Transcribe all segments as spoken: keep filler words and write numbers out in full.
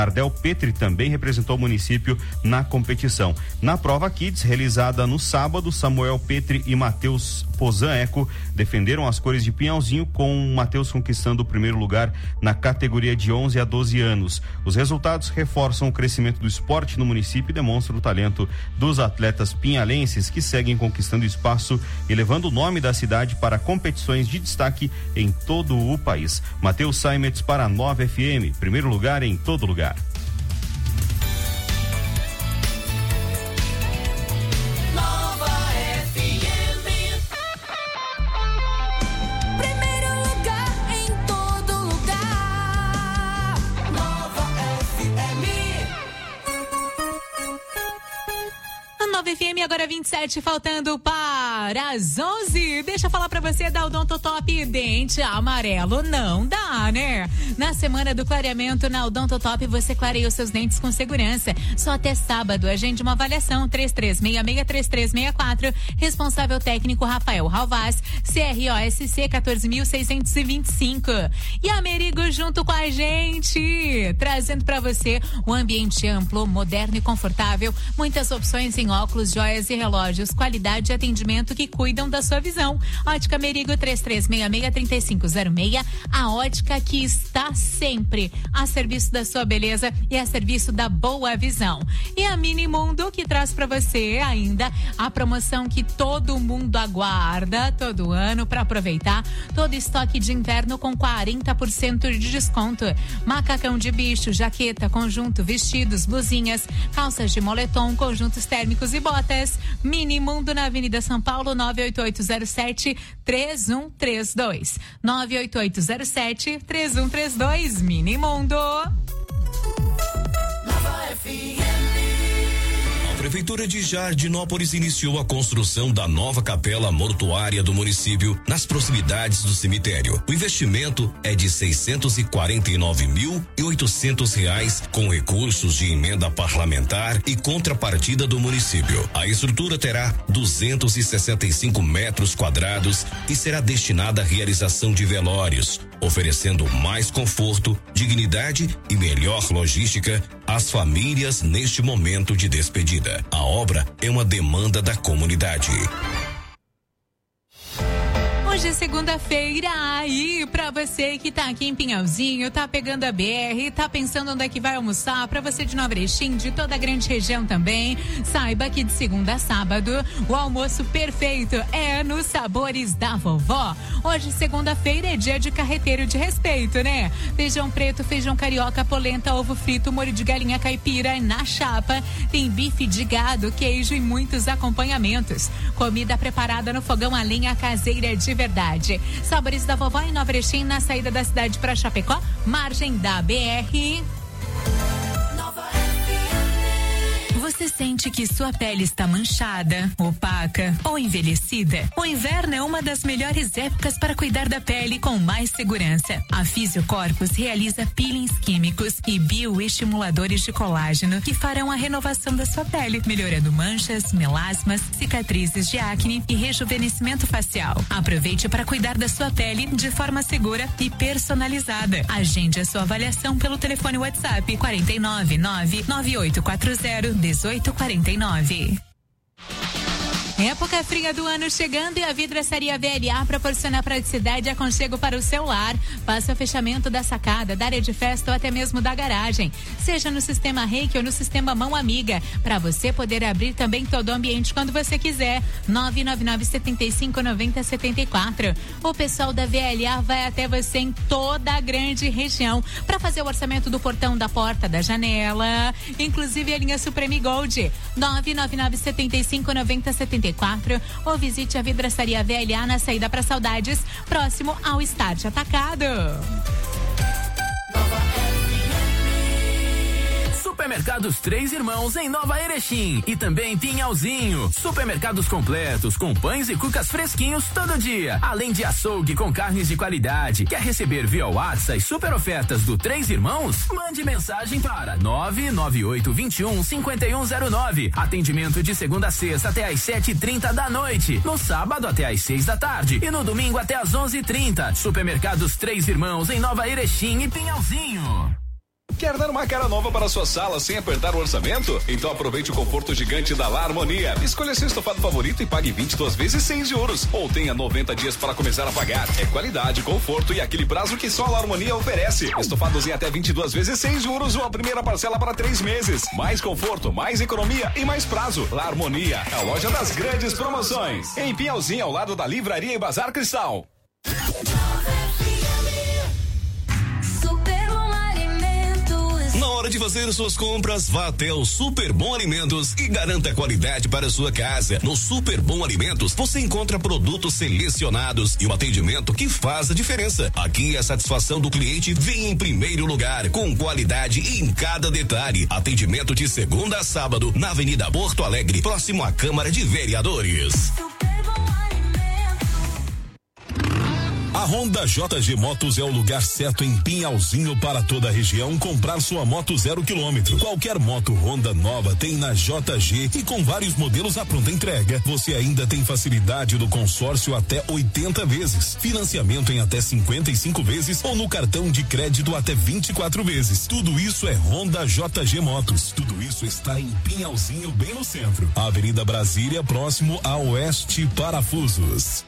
Ardel Petri também representou o município na competição. Na prova Kids, realizada no sábado, Samuel Petri e Matheus Pozan Eco defenderam as cores de Pinhalzinho, com o Matheus conquistando o primeiro lugar na categoria de onze a doze anos. Os resultados reforçam o crescimento do esporte no município e demonstram o talento dos atletas pinhalenses, que seguem conquistando espaço e levando o nome da cidade para competições de destaque em todo o país. Matheus Saimets para a Nova F M, primeiro lugar em todo lugar. F M, agora vinte e sete, faltando para as onze. Deixa eu falar pra você da Odontotop. Dente amarelo não dá, né? Na semana do clareamento na Odontotop, você clareia os seus dentes com segurança. Só até sábado, agende uma avaliação. Três três seis seis, três três seis quatro. Responsável técnico Rafael Ralvaz, C R O S C quatorze mil seiscentos e vinte e cinco. E a Merigo junto com a gente, trazendo pra você um ambiente amplo, moderno e confortável. Muitas opções em óculos, joias e relógios, qualidade e atendimento que cuidam da sua visão. Ótica Merigo, três três seis seis, três cinco zero seis. A ótica que está sempre a serviço da sua beleza e a serviço da boa visão. E a Minimundo, que traz para você ainda a promoção que todo mundo aguarda todo ano para aproveitar. Todo estoque de inverno com quarenta por cento de desconto. Macacão de bicho, jaqueta, conjunto, vestidos, blusinhas, calças de moletom, conjuntos térmicos e botas. Minimundo na Avenida São Paulo, nove oito oito zero sete, três um três dois. nove oito oito zero sete, três um três dois. Minimundo. Nova F M. A Prefeitura de Jardinópolis iniciou a construção da nova capela mortuária do município, nas proximidades do cemitério. O investimento é de seiscentos e quarenta e nove mil e oitocentos reais, com recursos de emenda parlamentar e contrapartida do município. A estrutura terá duzentos e sessenta e cinco metros quadrados e será destinada à realização de velórios, oferecendo mais conforto, dignidade e melhor logística às famílias neste momento de despedida. A obra é uma demanda da comunidade. Hoje é segunda-feira, aí pra você que tá aqui em Pinhalzinho, tá pegando a B R, tá pensando onde é que vai almoçar, pra você de Nova Erechim, de toda a grande região também, saiba que de segunda a sábado, o almoço perfeito é nos Sabores da Vovó. Hoje, segunda-feira, é dia de carreteiro de respeito, né? Feijão preto, feijão carioca, polenta, ovo frito, molho de galinha caipira na chapa, tem bife de gado, queijo e muitos acompanhamentos. Comida preparada no fogão a lenha caseira de verdade. Sabores da Vovó em Nova Erechim, na saída da cidade para Chapecó, margem da B R. Você sente que sua pele está manchada, opaca ou envelhecida? O inverno é uma das melhores épocas para cuidar da pele com mais segurança. A Fisiocorpus realiza peelings químicos e bioestimuladores de colágeno que farão a renovação da sua pele, melhorando manchas, melasmas, cicatrizes de acne e rejuvenescimento facial. Aproveite para cuidar da sua pele de forma segura e personalizada. Agende a sua avaliação pelo telefone WhatsApp quatro nove nove, nove oito quatro zero, um oito quatro nove. Época fria do ano chegando e a Vidraçaria V L A proporciona praticidade e aconchego para o seu lar. Faça o fechamento da sacada, da área de festa ou até mesmo da garagem. Seja no sistema Reiki ou no sistema Mão Amiga, para você poder abrir também todo o ambiente quando você quiser. nove nove nove, sete cinco, nove zero sete quatro. O pessoal da V L A vai até você em toda a grande região para fazer o orçamento do portão, da porta, da janela, inclusive a linha Supreme Gold. nove nove nove, sete cinco, nove zero sete quatro, ou visite a Vidraçaria V L A na saída para Saudades, próximo ao Start Atacado. Supermercados Três Irmãos em Nova Erechim e também Pinhalzinho. Supermercados completos com pães e cucas fresquinhos todo dia, além de açougue com carnes de qualidade. Quer receber via WhatsApp as super ofertas do Três Irmãos? Mande mensagem para nove nove oito dois um, cinco um zero nove. Atendimento de segunda a sexta até às sete e trinta da noite, no sábado até às seis da tarde e no domingo até às onze e trinta. Supermercados Três Irmãos em Nova Erechim e Pinhalzinho. Quer dar uma cara nova para sua sala sem apertar o orçamento? Então aproveite o conforto gigante da La Harmonia. Escolha seu estofado favorito e pague vinte e duas vezes sem juros. Ou tenha noventa dias para começar a pagar. É qualidade, conforto e aquele prazo que só a La Harmonia oferece. Estofados em até vinte e duas vezes sem juros ou a primeira parcela para três meses. Mais conforto, mais economia e mais prazo. La Harmonia, a loja das grandes promoções. Em Pinhalzinho, ao lado da Livraria e Bazar Cristal. Na hora de fazer suas compras, vá até o Super Bom Alimentos e garanta qualidade para sua casa. No Super Bom Alimentos, você encontra produtos selecionados e um atendimento que faz a diferença. Aqui a satisfação do cliente vem em primeiro lugar, com qualidade em cada detalhe. Atendimento de segunda a sábado, na Avenida Porto Alegre, próximo à Câmara de Vereadores. A Honda J G Motos é o lugar certo em Pinhalzinho para toda a região comprar sua moto zero quilômetro. Qualquer moto Honda nova tem na J G e com vários modelos à pronta entrega. Você ainda tem facilidade do consórcio até oitenta vezes, financiamento em até cinquenta e cinco vezes ou no cartão de crédito até vinte e quatro vezes. Tudo isso é Honda J G Motos. Tudo isso está em Pinhalzinho, bem no centro. Avenida Brasília, próximo a Oeste Parafusos.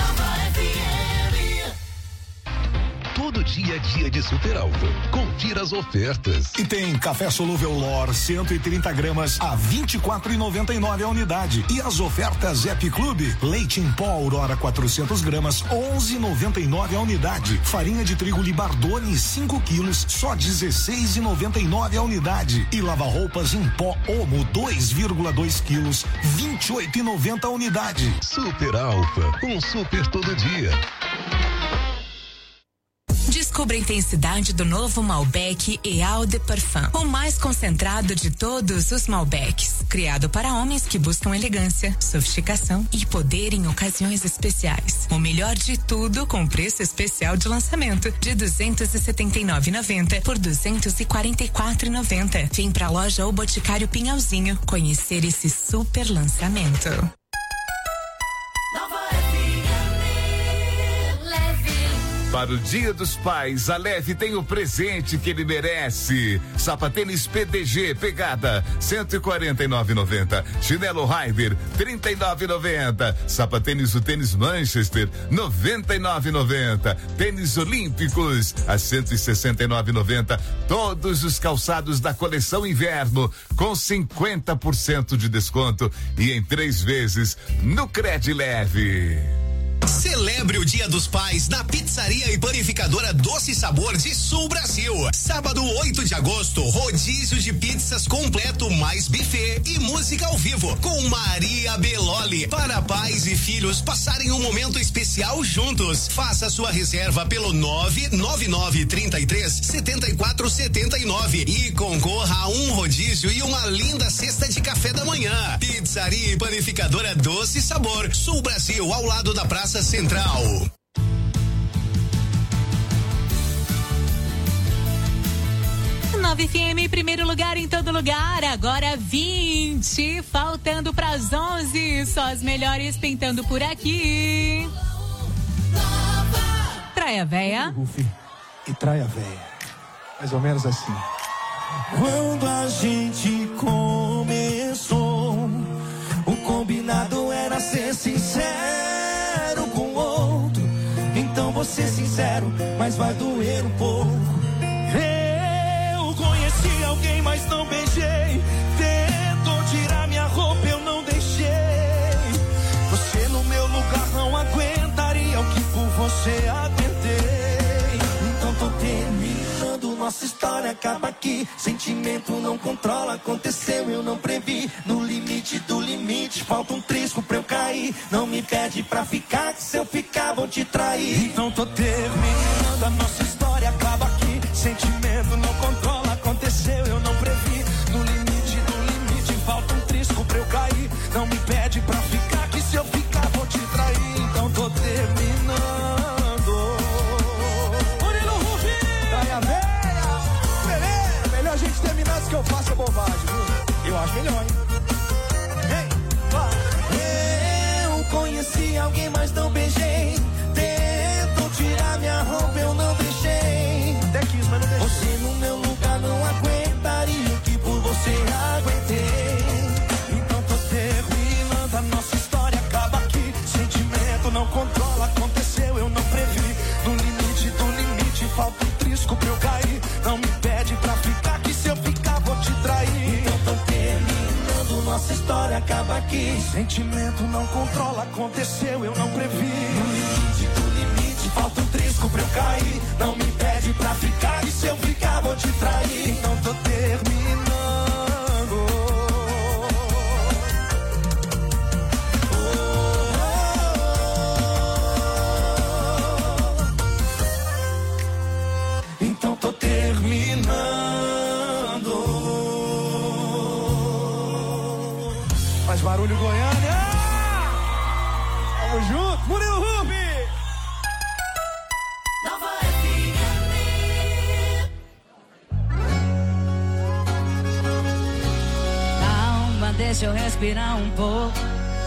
Todo dia a dia de Super Alfa. Confira as ofertas. E tem café solúvel Lor cento e trinta gramas a vinte e quatro e noventa e nove a unidade. E as ofertas Happy Club, leite em pó Aurora quatrocentos gramas, onze e noventa e nove a unidade. Farinha de trigo Libardone cinco quilos, só dezesseis e noventa e nove a unidade. E lava roupas em pó Omo dois vírgula dois quilos, vinte e oito e noventa a unidade. Super Alfa, um super todo dia. Descubra a intensidade do novo Malbec Eau de Parfum, o mais concentrado de todos os Malbecs, criado para homens que buscam elegância, sofisticação e poder em ocasiões especiais. O melhor de tudo com preço especial de lançamento de duzentos e setenta e nove reais e noventa centavos por duzentos e quarenta e quatro reais e noventa centavos. Vem pra loja ou Boticário Pinhalzinho conhecer esse super lançamento. Para o Dia dos Pais, a Leve tem o presente que ele merece. Sapatênis P D G pegada cento e quarenta e nove reais e noventa centavos. Chinelo Rider trinta e nove reais e noventa centavos. Sapatênis o tênis Manchester noventa e nove reais e noventa centavos. Tênis Olímpicos a cento e sessenta e nove reais e noventa centavos. Todos os calçados da coleção inverno com cinquenta por cento de desconto e em três vezes no Cred Leve. Celebre o Dia dos Pais na Pizzaria e Panificadora Doce Sabor de Sul Brasil. Sábado oito de agosto, rodízio de pizzas completo mais buffet e música ao vivo com Maria Beloli. Para pais e filhos passarem um momento especial juntos. Faça sua reserva pelo nove nove nove trinta e três setenta e quatro setenta e nove e concorra a um rodízio e uma linda cesta de café da manhã. Pizzaria e Panificadora Doce Sabor, Sul Brasil, ao lado da Praça Central. nove F M, primeiro lugar em todo lugar, agora vinte, faltando pras onze, só as melhores pintando por aqui. Traia Véia. E Traia Véia, mais ou menos assim. Quando a gente começou, o combinado era ser sincero com o outro. Então vou ser sincero, mas vai doer um pouco. Eu conheci alguém, mas não beijei. Tentou tirar minha roupa, eu não deixei. Você no meu lugar não aguentaria o que por você aguentei. Então tô terminando, nossa história acaba aqui. Sentimento não controla, aconteceu, eu não previ. No limite do limite, falta um trisco pra eu cair. Não me pede pra ficar, que se eu ficar vou te trair. Então tô terminando, a nossa história acaba aqui. Sentimento não controla, aconteceu, eu não previ. No limite do limite, falta um trisco pra eu cair. Não me pede pra ficar, que se eu ficar vou te trair. Então tô terminando. Murilo Rufino! Traia Véia! Beleza, melhor a gente terminar antes que eu faça bobagem, viu? Eu acho melhor, hein? Eu conheci alguém, mas não beijei. Tentou tirar minha roupa, eu não deixei. Até quis, mas não deixei. Você no meu lugar não história acaba aqui. Sentimento não controla, aconteceu, eu não previ. No limite do limite, falta um trisco pra eu cair. Não me pede pra ficar, e se eu ficar vou te trair. Não tô terminando. Então tô terminando. Faz barulho, Goiânia. Tamo junto, Murilo Rubi. Nova F M. Calma, deixa eu respirar um pouco.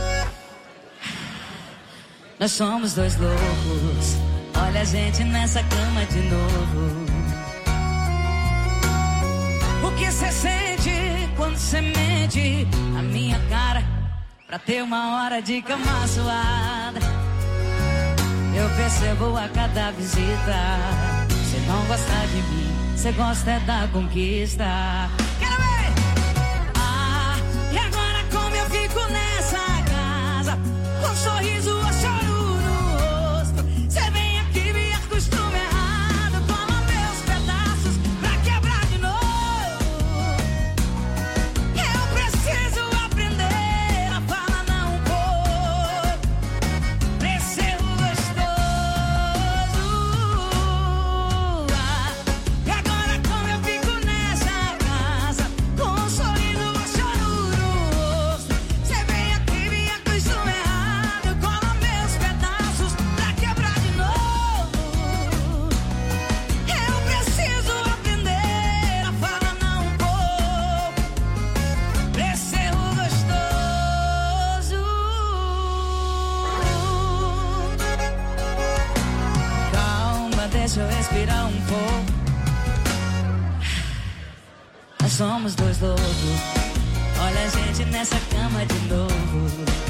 Nós somos dois loucos. Olha a gente nessa cama de novo. O que cê sente quando cê mente a minha cara pra ter uma hora de cama suada? Eu percebo a cada visita. Cê não gosta de mim, cê gosta é da conquista. Quero ver! Ah, e agora como eu fico nessa casa, com um sorriso ou choro no rosto? Cê vem aqui, me acostuma errado, toma meus pedaços pra quebrar de novo. Eu preciso aprender a falar não um pouco pra esse erro gostoso. Ah, e agora como eu fico nessa casa, com um sorriso ou choro no rosto? Cê vem aqui, me acostuma errado, cola meus pedaços pra quebrar de novo. Eu preciso aprender a falar não um pouco pra esse erro gostoso. Calma, deixa eu respirar um pouco. Nós somos dois loucos. Olha a gente nessa cama de novo.